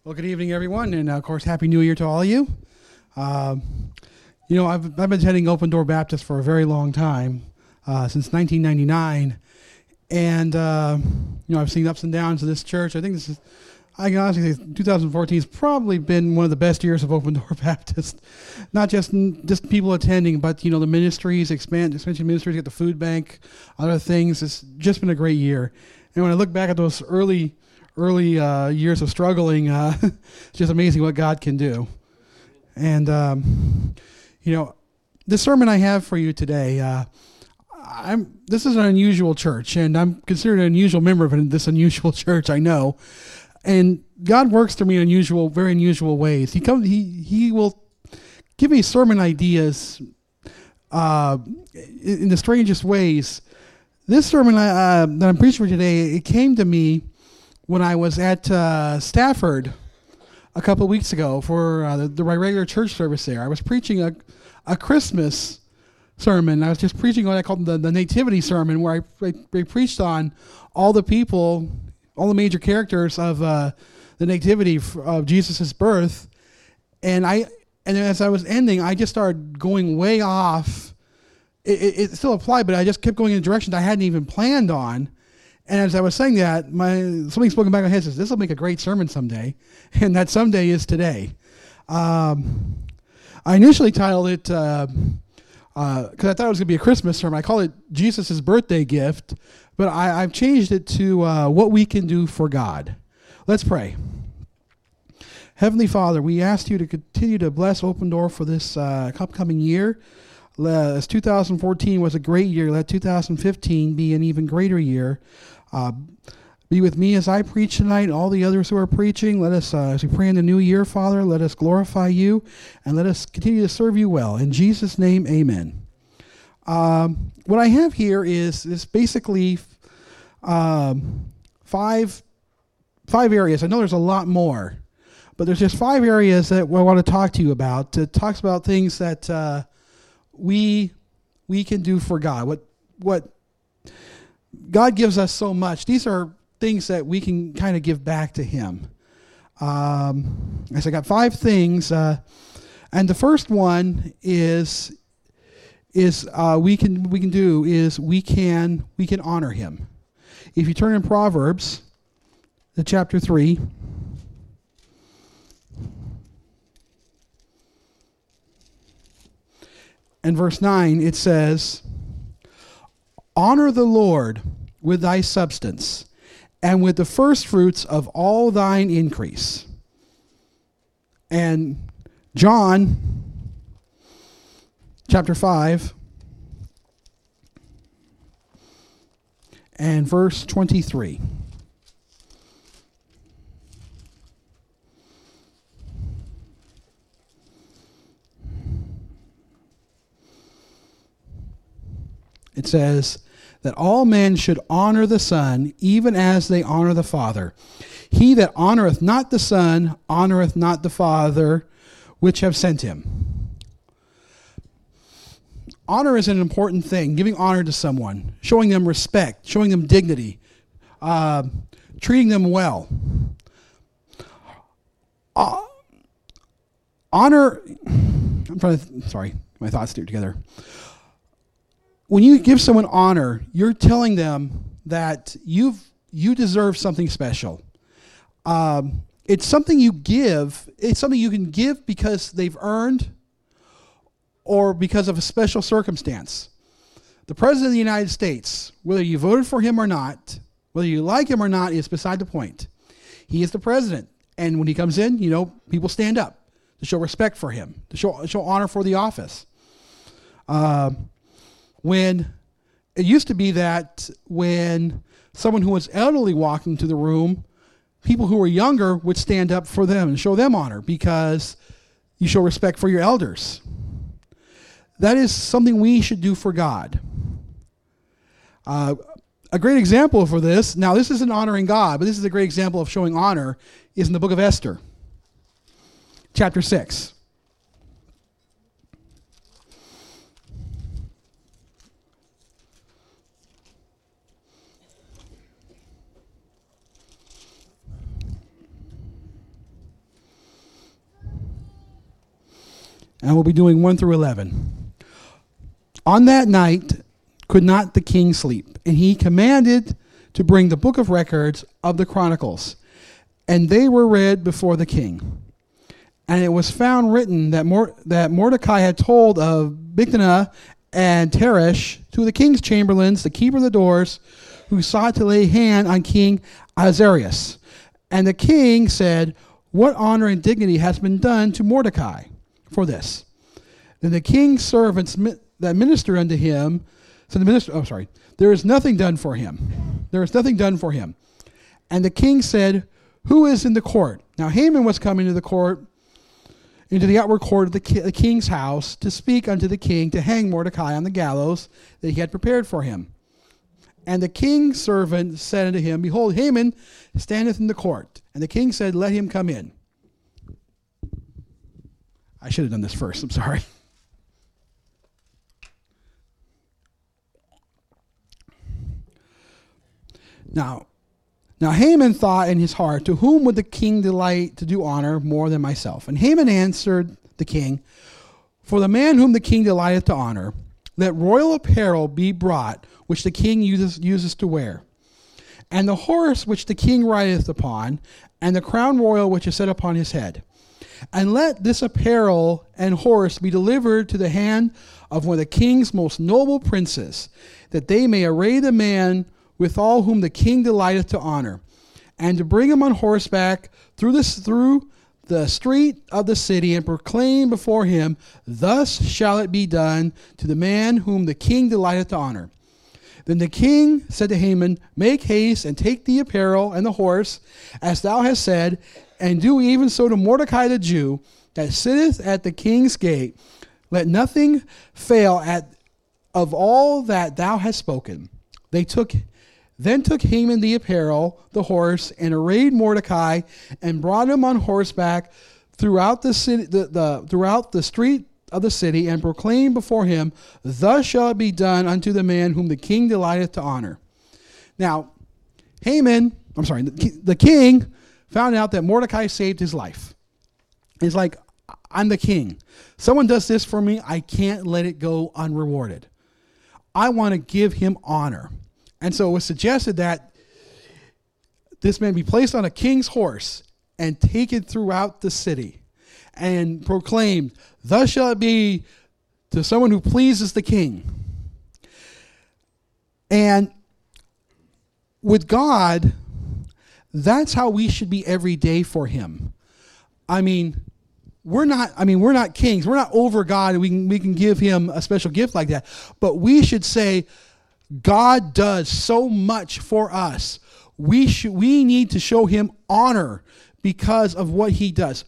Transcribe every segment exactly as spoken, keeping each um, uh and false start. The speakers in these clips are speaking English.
Well, good evening, everyone, and uh, of course, Happy New Year to all of you. Um, you know, I've, I've been attending Open Door Baptist for a very long time, uh, since nineteen ninety-nine, and uh, you know, I've seen ups and downs of this church. I think this is, I can honestly say, twenty fourteen has probably been one of the best years of Open Door Baptist. Not just just people attending, but you know, the ministries, expand expansion ministries, get the food bank, other things. It's just been a great year. And when I look back at those early early uh, years of struggling, uh, it's just amazing what God can do. And, um, you know, the sermon I have for you today, uh, I'm. This is an unusual church, and I'm considered an unusual member of this unusual church, I know. And God works through me in unusual, very unusual ways. He comes. He He will give me sermon ideas uh, in the strangest ways. This sermon uh, that I'm preaching for today, it came to me when I was at uh, Stafford a couple of weeks ago for uh, the, the regular church service there. I was preaching a, a Christmas sermon. I was just preaching what I called the, the Nativity sermon, where I, I, I preached on all the people, all the major characters of uh, the Nativity of Jesus' birth. And I, and as I was ending, I just started going way off. It, it, it still applied, but I just kept going in a direction I hadn't even planned on. And as I was saying that, my something spoke in the back of my head says, this will make a great sermon someday. And that someday is today. Um, I initially titled it, because uh, uh, I thought it was going to be a Christmas sermon. I called it Jesus' birthday gift. But I, I've changed it to uh, what we can do for God. Let's pray. Heavenly Father, we ask you to continue to bless Open Door for this uh, upcoming year. As two thousand fourteen was a great year, let two thousand fifteen be an even greater year. Uh, be with me as I preach tonight, and all the others who are preaching. Let us, uh, as we pray in the new year, Father, let us glorify you, and let us continue to serve you well. In Jesus' name, amen. Um, what I have here is, is basically um, five, five areas. I know there's a lot more, but there's just five areas that I want to talk to you about. It talks about things that uh, we we can do for God. What what God gives us so much. These are things that we can kind of give back to Him. Um, as I got five things, uh, and the first one is is uh, we can we can do is we can we can honor Him. If you turn in Proverbs, the chapter three. And verse nine, it says, honor the Lord with thy substance, and with the first fruits of all thine increase. And John, chapter five, and verse twenty-three. It says that all men should honor the Son, even as they honor the Father. He that honoreth not the Son, honoreth not the Father, which have sent him. Honor is an important thing, giving honor to someone, showing them respect, showing them dignity, uh, treating them well. Uh, honor, I'm trying to, sorry, my thoughts steered together. When you give someone honor, you're telling them that you've you deserve something special. Um, it's something you give. It's something you can give because they've earned, or because of a special circumstance. The President of the United States, whether you voted for him or not, whether you like him or not, is beside the point. He is the president, and when he comes in, you know, people stand up to show respect for him, to show show honor for the office. Uh, When it used to be that when someone who was elderly walked into the room, people who were younger would stand up for them and show them honor because you show respect for your elders. That is something we should do for God. Uh, a great example for this, now this isn't honoring God, but this is a great example of showing honor, is in the book of Esther, chapter six. And we'll be doing one through eleven. On that night could not the king sleep, and he commanded to bring the book of records of the Chronicles, and they were read before the king. And it was found written that Mor- that Mordecai had told of Bigthana and Teresh, two of the king's chamberlains, the keeper of the doors, who sought to lay hand on King Ahasuerus. And the king said, "What honor and dignity has been done to Mordecai for this?" Then the king's servants mi- that ministered unto him said, "The minister, oh sorry, there is nothing done for him. There is nothing done for him." And the king said, "Who is in the court?" Now Haman was coming to the court, into the outward court of the, ki- the king's house, to speak unto the king to hang Mordecai on the gallows that he had prepared for him. And the king's servant said unto him, "Behold, Haman standeth in the court." And the king said, "Let him come in." I should have done this first. I'm sorry. Now, now Haman thought in his heart, "To whom would the king delight to do honor more than myself?" And Haman answered the king, "For the man whom the king delighteth to honor, let royal apparel be brought, which the king uses, uses to wear, and the horse which the king rideth upon, and the crown royal which is set upon his head. And let this apparel and horse be delivered to the hand of one of the king's most noble princes, that they may array the man with all whom the king delighteth to honor, and to bring him on horseback through this through the street of the city, and proclaim before him, Thus shall it be done to the man whom the king delighteth to honor." Then the king said to Haman, "Make haste and take the apparel and the horse, as thou hast said, and do even so to Mordecai the Jew, that sitteth at the king's gate. Let nothing fail at of all that thou hast spoken." They took Then took Haman the apparel, the horse, and arrayed Mordecai, and brought him on horseback throughout the city, the, the throughout the street of the city, and proclaimed before him, "Thus shall it be done unto the man whom the king delighteth to honor." Now, Haman, I'm sorry, the, the king found out that Mordecai saved his life. He's like, "I'm the king. Someone does this for me, I can't let it go unrewarded. I want to give him honor." And so it was suggested that this man be placed on a king's horse and taken throughout the city and proclaimed, "Thus shall it be to someone who pleases the king." And with God, that's how we should be every day for him. I mean, we're not, I mean, we're not kings. We're not over God, and we can, we can give him a special gift like that. But we should say, God does so much for us. We should, we need to show him honor because of what he does.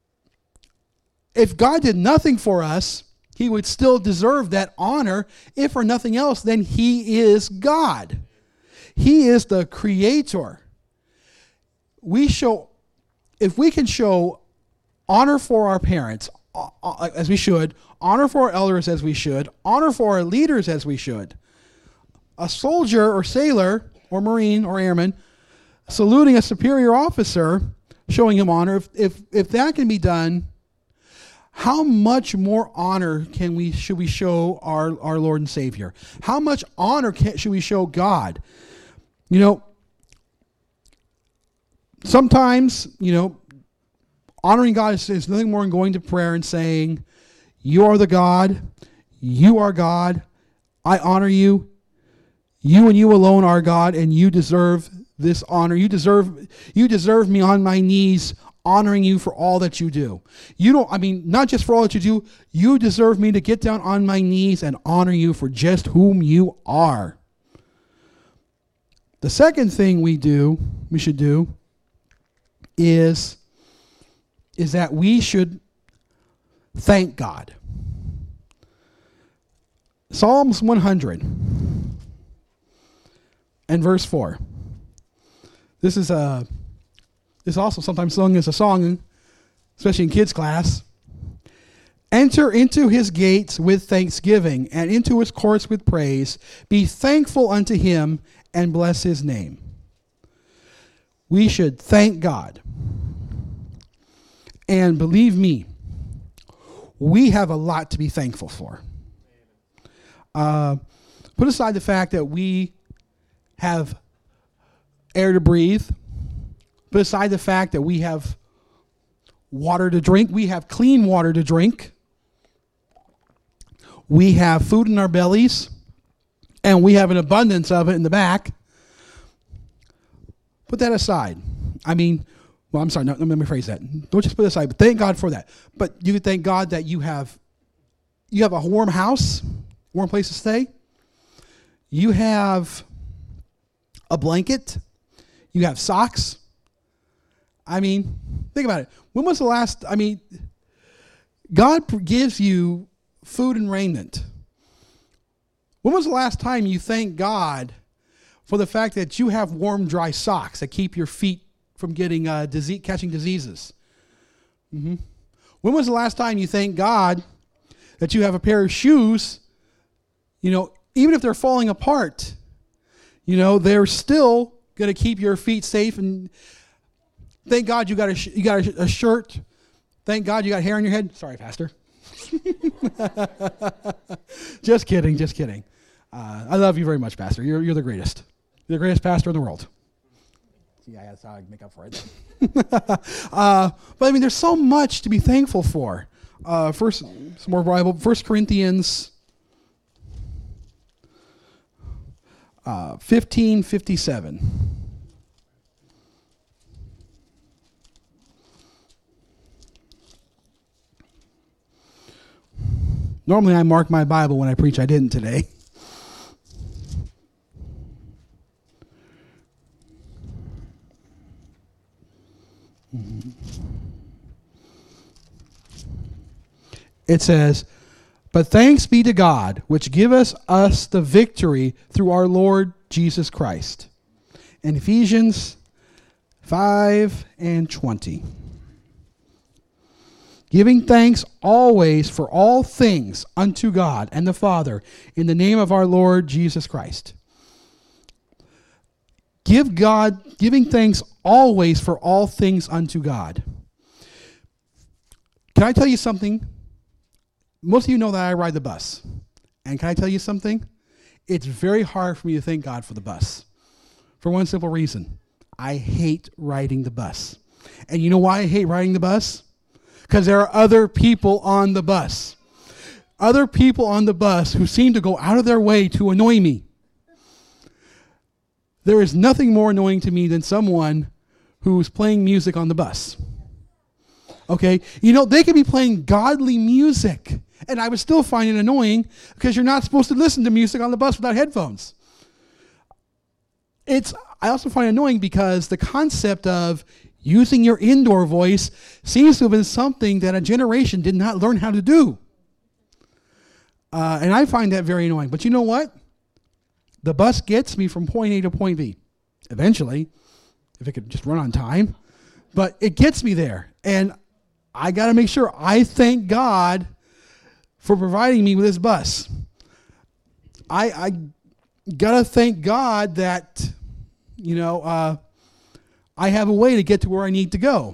If God did nothing for us, he would still deserve that honor. If for nothing else, then he is God. He is the creator. We show, if we can show honor for our parents, uh, as we should, honor for our elders as we should, honor for our leaders as we should, a soldier or sailor or marine or airman saluting a superior officer, showing him honor, if, if, if that can be done, how much more honor can we should we show our, our Lord and Savior? How much honor can, should we show God? You know, sometimes, you know, honoring God is, is nothing more than going to prayer and saying, "You are the God, you are God, I honor you. You and you alone are God, and you deserve this honor. You deserve, you deserve me on my knees honoring you for all that you do. You don't, I mean, not just for all that you do, you deserve me to get down on my knees and honor you for just whom you are." The second thing we do, we should do, is, is that we should thank God. Psalms one hundred and verse four. This is a this is also sometimes sung as a song, especially in kids' class. "Enter into his gates with thanksgiving, and into his courts with praise. Be thankful unto him, and bless his name." We should thank God. And believe me, we have a lot to be thankful for. Uh, put aside the fact that we have air to breathe. Put aside the fact that we have water to drink. We have clean water to drink. We have food in our bellies. And we have an abundance of it in the back. Put that aside. I mean, well, I'm sorry, no, let me rephrase that. Don't just put it aside, but thank God for that. But you could thank God that you have you have a warm house, warm place to stay. You have a blanket. You have socks. I mean, think about it. When was the last, I mean, God gives you food and raiment. When was the last time you thanked God for the fact that you have warm, dry socks that keep your feet from getting uh, disease, catching diseases? Mm-hmm. When was the last time you thanked God that you have a pair of shoes, you know, even if they're falling apart, you know, they're still going to keep your feet safe? And thank God you got a sh- you got a, a shirt. Thank God you got hair on your head. Sorry, Pastor. Just kidding, just kidding. Uh, I love you very much, Pastor. You're you're the greatest. You're the greatest pastor in the world. Yeah, that's how I make up for it. uh, but I mean, there's so much to be thankful for. Uh, first, some more Bible. First Corinthians uh, fifteen fifty-seven. Normally, I mark my Bible when I preach. I didn't today. It says, "But thanks be to God, which giveth us the victory through our Lord Jesus Christ." In Ephesians five and twenty. "Giving thanks always for all things unto God and the Father, in the name of our Lord Jesus Christ." Give God, giving thanks always for all things unto God. Can I tell you something? Most of you know that I ride the bus. And can I tell you something? It's very hard for me to thank God for the bus. For one simple reason. I hate riding the bus. And you know why I hate riding the bus? Because there are other people on the bus. Other people on the bus who seem to go out of their way to annoy me. There is nothing more annoying to me than someone who's playing music on the bus. Okay? You know, they could be playing godly music, and I would still find it annoying because you're not supposed to listen to music on the bus without headphones. It's, I also find it annoying because the concept of using your indoor voice seems to have been something that a generation did not learn how to do. Uh, and I find that very annoying. But you know what? The bus gets me from point A to point B. Eventually, if it could just run on time. But it gets me there. And I got to make sure I thank God for providing me with this bus. I, I got to thank God that, you know, uh, I have a way to get to where I need to go.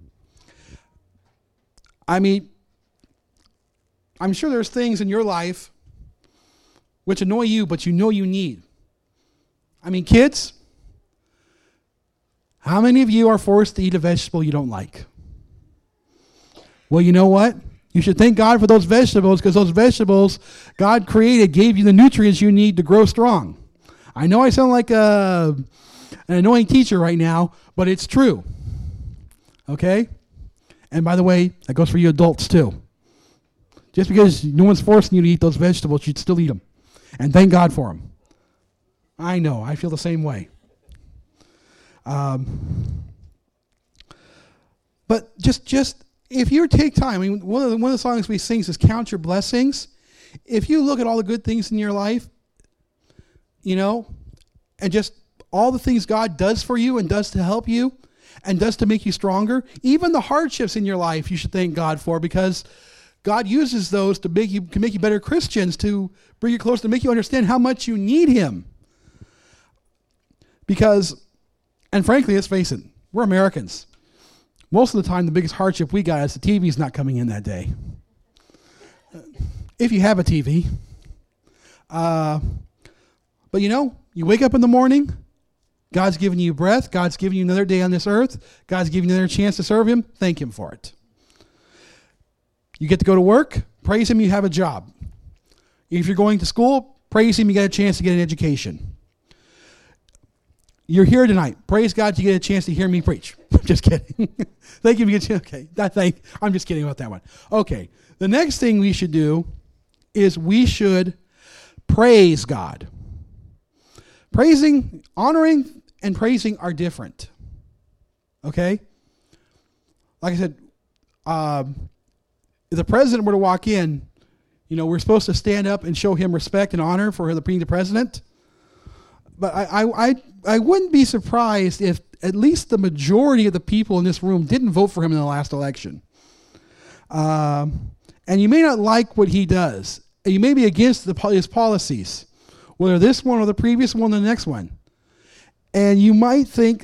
I mean, I'm sure there's things in your life which annoy you, but you know you need. I mean, kids, how many of you are forced to eat a vegetable you don't like? Well, you know what? You should thank God for those vegetables, because those vegetables God created gave you the nutrients you need to grow strong. I know I sound like a, an annoying teacher right now, but it's true. Okay? And by the way, that goes for you adults too. Just because no one's forcing you to eat those vegetables, you'd still eat them. And thank God for them. I know, I feel the same way. Um, but just, just if you take time, I mean, one of, the, one of the songs we sing is "Count Your Blessings." If you look at all the good things in your life, you know, and just all the things God does for you and does to help you and does to make you stronger, even the hardships in your life, you should thank God for, because God uses those to make you, to make you better Christians, to bring you closer, to make you understand how much you need Him. Because, and frankly, let's face it, we're Americans. Most of the time, the biggest hardship we got is the T V's not coming in that day. if you have a T V. Uh, but you know, you wake up in the morning, God's given you breath, God's given you another day on this earth, God's given you another chance to serve Him, thank Him for it. You get to go to work, praise Him, you have a job. If you're going to school, praise Him, you get a chance to get an education. You're here tonight. Praise God, you get a chance to hear me preach. Just kidding. Thank you. You get, okay, that thing. I'm just kidding about that one. Okay, the next thing we should do is we should praise God. Praising, honoring, and praising are different. Okay? Like I said, um, if the president were to walk in, you know, we're supposed to stand up and show him respect and honor for the, being the president. But I, I, I, I wouldn't be surprised if at least the majority of the people in this room didn't vote for him in the last election. Um, and you may not like what he does. And you may be against the, his policies, whether this one or the previous one or the next one. And you might think,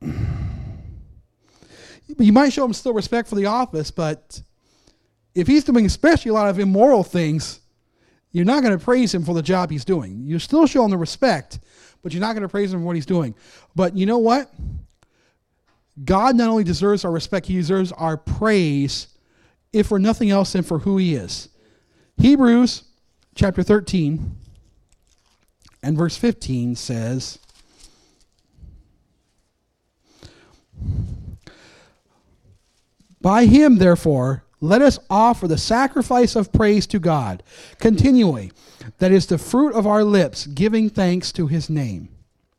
you might show him still respect for the office, but if he's doing especially a lot of immoral things, you're not going to praise him for the job he's doing. You still show him the respect, but you're not going to praise him for what he's doing. But you know what? God not only deserves our respect, He deserves our praise, if for nothing else than for who He is. Hebrews chapter thirteen and verse fifteen says, "By Him, therefore, let us offer the sacrifice of praise to God continually. That is the fruit of our lips, giving thanks to His name."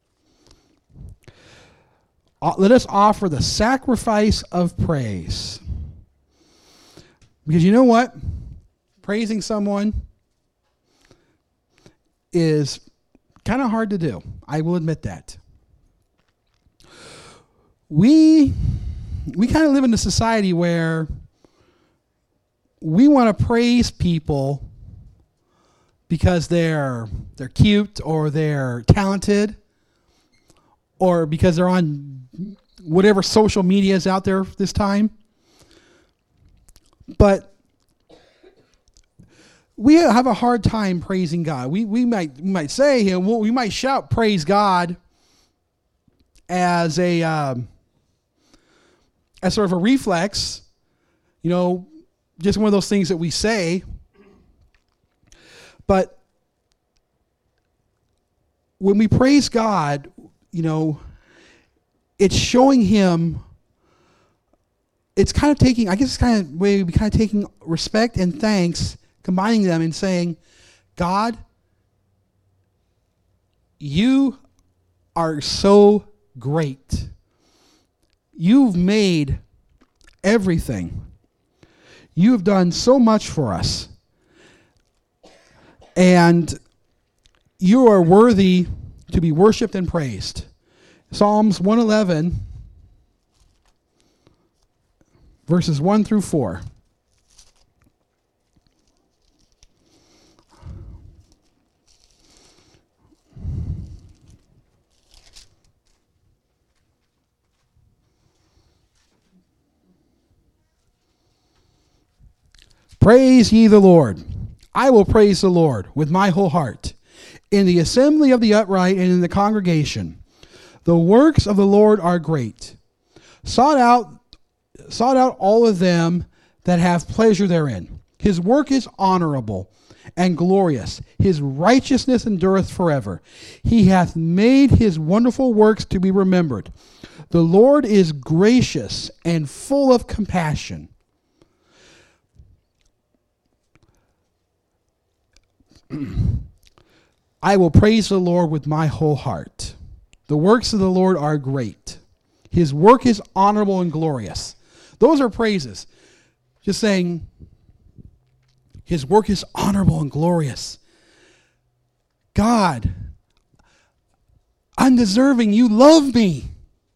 Uh, let us offer the sacrifice of praise. Because you know what? Praising someone is kind of hard to do. I will admit that. We, we kind of live in a society where we want to praise people because they're they're cute or they're talented or because they're on whatever social media is out there this time. But we have a hard time praising God. We we might we might say you know, we might shout praise God as a um, as sort of a reflex, you know, just one of those things that we say. But when we praise God, you know, it's showing Him, it's kind of taking, I guess it's kind of way we kind of taking respect and thanks, combining them and saying, God, you are so great. You've made everything. You have done so much for us. And you are worthy to be worshiped and praised. Psalms one eleven, verses one through four. Praise ye the Lord. I will praise the Lord with my whole heart, in the assembly of the upright and in the congregation. The works of the Lord are great. Sought out, sought out all of them that have pleasure therein. His work is honorable and glorious. His righteousness endureth forever. He hath made his wonderful works to be remembered. The Lord is gracious and full of compassion. I will praise the Lord with my whole heart. The works of the Lord are great. His work is honorable and glorious. Those are praises. Just saying, His work is honorable and glorious. God, I'm deserving. You love me.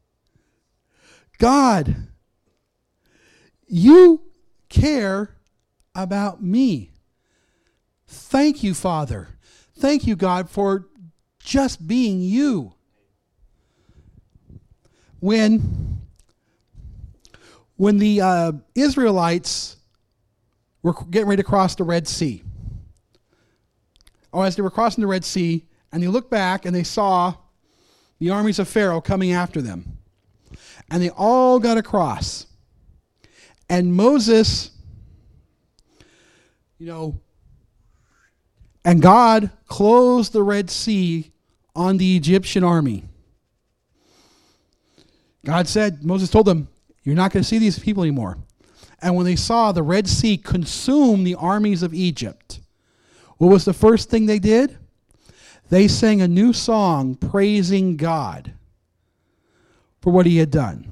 God, you care about me. Thank you, Father. Thank you, God, for just being you. When, when the uh, Israelites were getting ready to cross the Red Sea, or as they were crossing the Red Sea, and they looked back and they saw the armies of Pharaoh coming after them. And they all got across. And Moses, you know, and God closed the Red Sea on the Egyptian army. God said, Moses told them, you're not going to see these people anymore. And when they saw the Red Sea consume the armies of Egypt, what was the first thing they did? They sang a new song praising God for what he had done.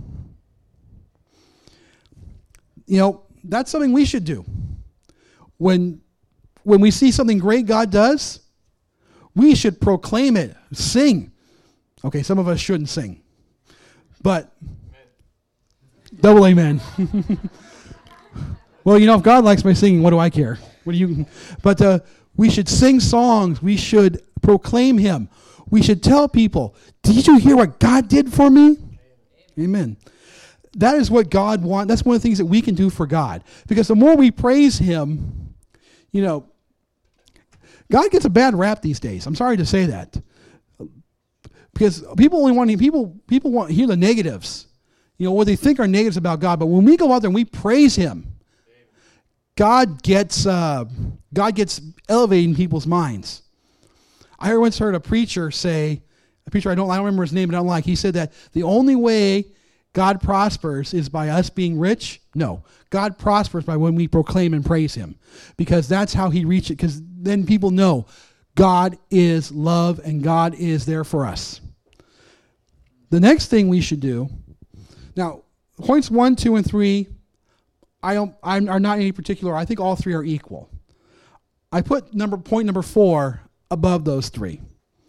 You know, that's something we should do. When, when we see something great God does, we should proclaim it, sing. Okay, some of us shouldn't sing. But, amen. Double amen. Well, you know, if God likes my singing, what do I care? What do you? But uh, we should sing songs. We should proclaim him. We should tell people, did you hear what God did for me? Amen. Amen. That is what God wants. That's one of the things that we can do for God. Because the more we praise him, you know, God gets a bad rap these days. I'm sorry to say that. Because people only want people people want to hear the negatives. You know, what they think are negatives about God. But when we go out there and we praise him, God gets uh, God gets elevated in people's minds. I once heard a preacher say, a preacher I don't I don't remember his name, but I don't like. He said that the only way God prospers is by us being rich. No, God prospers by when we proclaim and praise him, because that's how he reaches it. Because then people know God is love and God is there for us. The next thing we should do, now points one, two, and three, I don't, I'm, are not in any particular. I think all three are equal. I put number point number four above those three.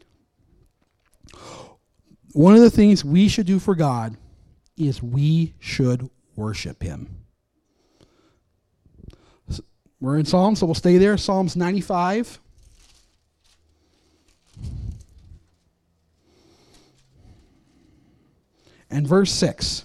One of the things we should do for God is we should worship him. We're in Psalms, so we'll stay there. Psalms ninety-five. And verse six.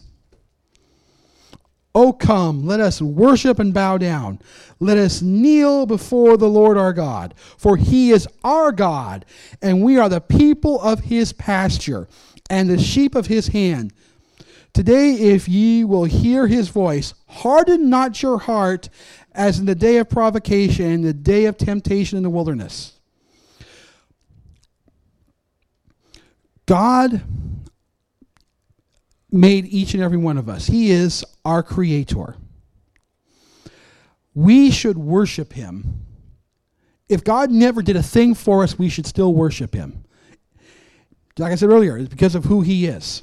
O come, let us worship and bow down. Let us kneel before the Lord our God. For he is our God, and we are the people of his pasture, and the sheep of his hand. Today, if ye will hear his voice, harden not your heart as in the day of provocation, in the day of temptation in the wilderness. God made each and every one of us. He is our creator. We should worship him. If God never did a thing for us, we should still worship him. Like I said earlier, it's because of who he is.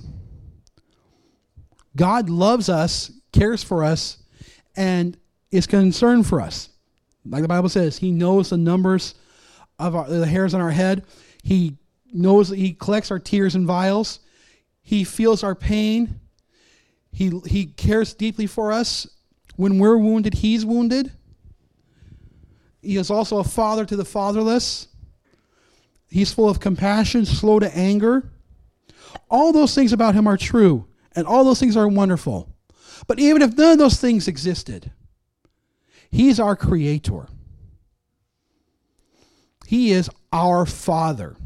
God loves us, cares for us, and is concerned for us. Like the Bible says, he knows the numbers of our, the hairs on our head. He knows that he collects our tears in vials. He feels our pain. He, he cares deeply for us. When we're wounded, he's wounded. He is also a father to the fatherless. He's full of compassion, slow to anger. All those things about him are true, and all those things are wonderful. But even if none of those things existed, he's our creator. He is our Father.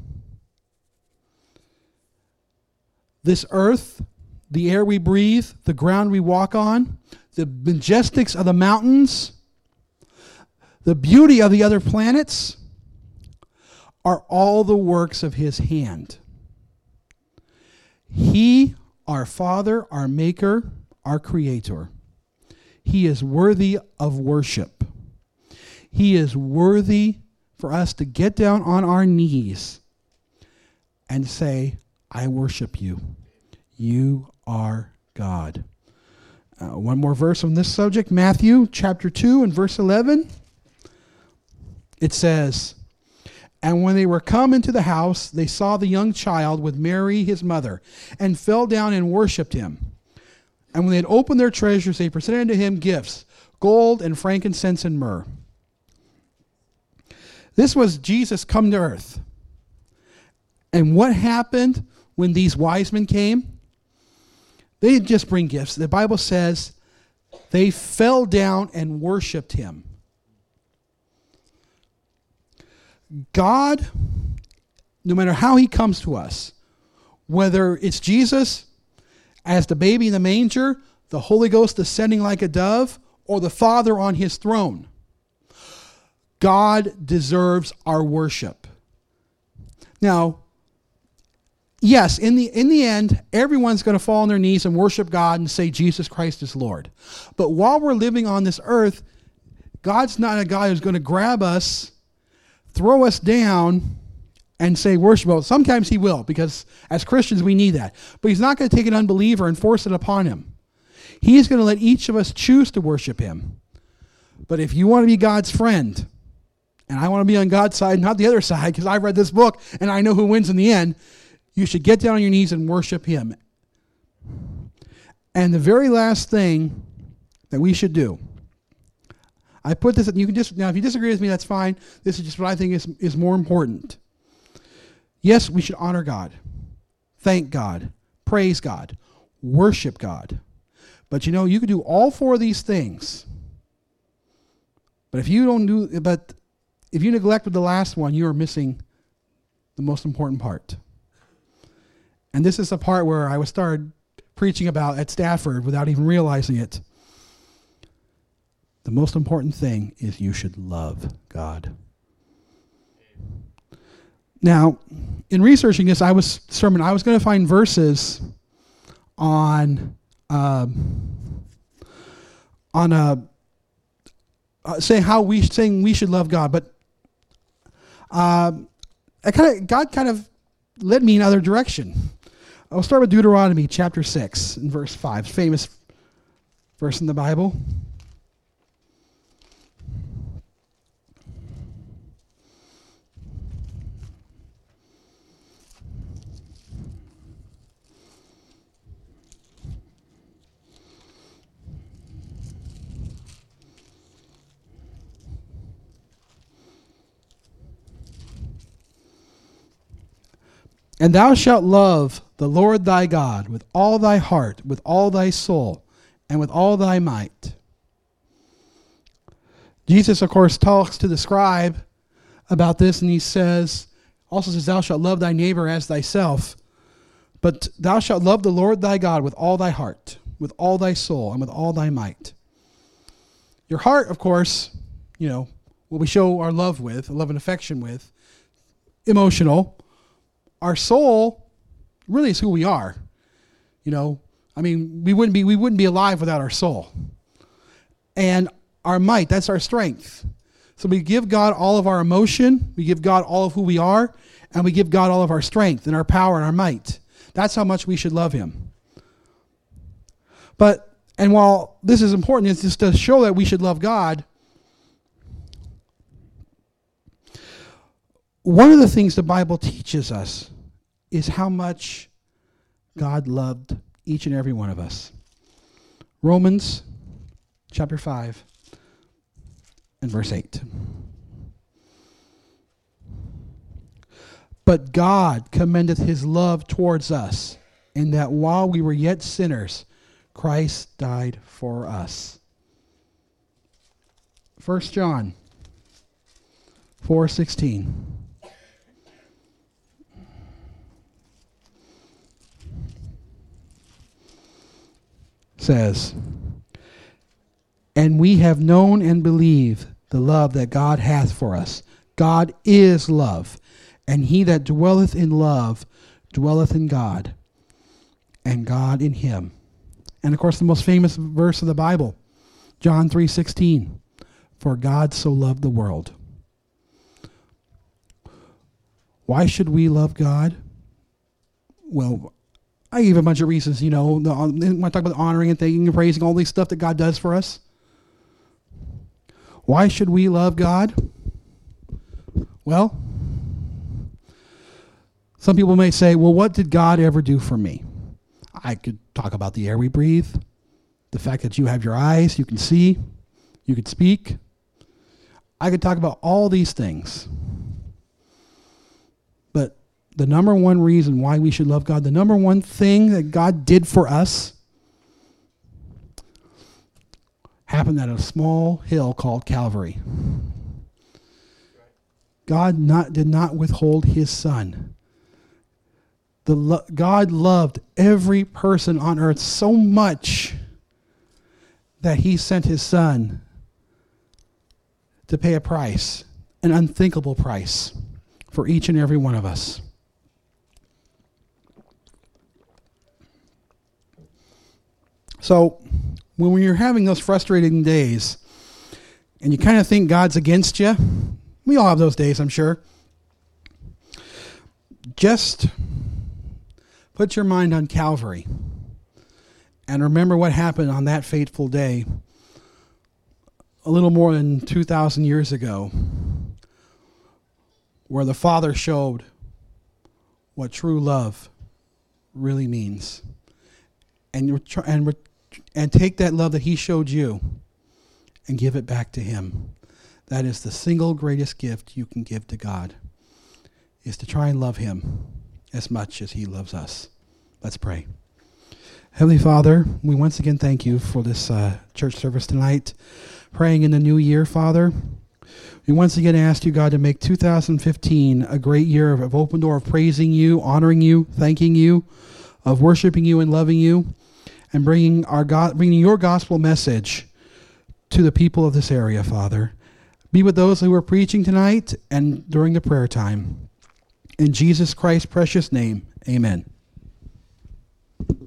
This earth, the air we breathe, the ground we walk on, the majestics of the mountains, the beauty of the other planets are all the works of his hand. He, our Father, our Maker, our Creator, he is worthy of worship. He is worthy for us to get down on our knees and say, I worship you. You are God. Uh, one more verse on this subject, Matthew chapter two and verse eleven. It says, and when they were come into the house, they saw the young child with Mary his mother, and fell down and worshipped him. And when they had opened their treasures, they presented unto him gifts, gold and frankincense and myrrh. This was Jesus come to earth. And what happened when these wise men came? They didn't just bring gifts. The Bible says they fell down and worshipped him. God, no matter how he comes to us, whether it's Jesus as the baby in the manger, the Holy Ghost descending like a dove, or the Father on his throne, God deserves our worship. Now, yes, in the in the end, everyone's going to fall on their knees and worship God and say Jesus Christ is Lord. But while we're living on this earth, God's not a guy who's going to grab us, throw us down, and say worship. Well, sometimes he will, because as Christians we need that. But he's not going to take an unbeliever and force it upon him. He's going to let each of us choose to worship him. But if you want to be God's friend, and I want to be on God's side, not the other side, because I've read this book and I know who wins in the end, you should get down on your knees and worship him. And the very last thing that we should do, I put this, you can just, now if you disagree with me, that's fine. This is just what I think is, is more important. Yes, we should honor God, thank God, praise God, worship God. But you know, you can do all four of these things. But if you don't do, but if you neglected the last one, you are missing the most important part. And this is the part where I was started preaching about at Stafford without even realizing it. The most important thing is you should love God. Now, in researching this, I was sermon. I was going to find verses on um, on a uh, saying how we saying we should love God, but um, I kind of God kind of led me in another direction. I'll start with Deuteronomy chapter six and verse five, famous verse in the Bible. And thou shalt love the Lord thy God with all thy heart, with all thy soul, and with all thy might. Jesus, of course, talks to the scribe about this, and he says, also says, thou shalt love thy neighbor as thyself. But thou shalt love the Lord thy God with all thy heart, with all thy soul, and with all thy might. Your heart, of course, you know, what we show our love with, love and affection with, emotional. Our soul really is who we are. You know, I mean, we wouldn't be we wouldn't be alive without our soul. And our might, that's our strength. So we give God all of our emotion, we give God all of who we are, and we give God all of our strength and our power and our might. That's how much we should love him. But, and while this is important, it's just to show that we should love God, one of the things the Bible teaches us is how much God loved each and every one of us. Romans chapter five and verse eight. But God commendeth his love towards us, in that while we were yet sinners, Christ died for us. First John four sixteen. Says, and we have known and believed the love that God hath for us. God is love, and he that dwelleth in love dwelleth in God, and God in him. And of course, the most famous verse of the Bible, John three sixteen, for God so loved the world. Why should we love God? Well, I gave a bunch of reasons, you know, the, when I talk about honoring and thanking and praising, all these stuff that God does for us. Why should we love God? Well, some people may say, well, what did God ever do for me? I could talk about the air we breathe, the fact that you have your eyes, you can see, you could speak. I could talk about all these things. But the number one reason why we should love God, the number one thing that God did for us, happened at a small hill called Calvary. God not, did not withhold his son. The lo- God loved every person on earth so much that he sent his son to pay a price, an unthinkable price, for each and every one of us. So, when you're having those frustrating days, and you kind of think God's against you, we all have those days, I'm sure. Just put your mind on Calvary and remember what happened on that fateful day a little more than two thousand years ago, where the Father showed what true love really means. And you're try- and and take that love that he showed you and give it back to him. That is the single greatest gift you can give to God, is to try and love him as much as he loves us. Let's pray. Heavenly Father, we once again thank you for this uh, church service tonight. Praying in the new year, Father. We once again ask you, God, to make two thousand fifteen a great year of, of open door, of praising you, honoring you, thanking you, of worshiping you and loving you, and bringing our God, bringing your gospel message to the people of this area, Father. Be with those who are preaching tonight and during the prayer time. In Jesus Christ's precious name, amen.